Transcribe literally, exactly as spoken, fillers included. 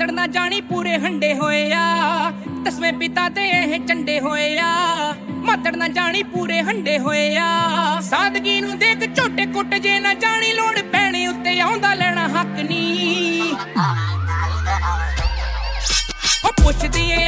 ਮਾਤੜ ਨਾ ਜਾਣੀ ਪੂਰੇ ਹੰਡੇ ਹੋਏ ਆ ਦਸਵੇਂ ਪਿਤਾ ਤੇ ਇਹ ਚੰਡੇ ਹੋਏ ਆ ਮਾਤੜ ਨਾ ਜਾਣੀ ਪੂਰੇ ਹੰਡੇ ਹੋਏ ਆ ਸਾਦਗੀ ਨੂੰ ਦੇਖ ਝੋਟੇ ਕੁੱਟ ਜੇ ਨਾ ਜਾਣੀ ਲੋੜ ਪੈਣੇ ਉੱਤੇ ਆਉਂਦਾ ਲੈਣਾ ਹੱਕ ਨਹੀਂ ਉਹ ਪੁੱਛਦੀ ਏ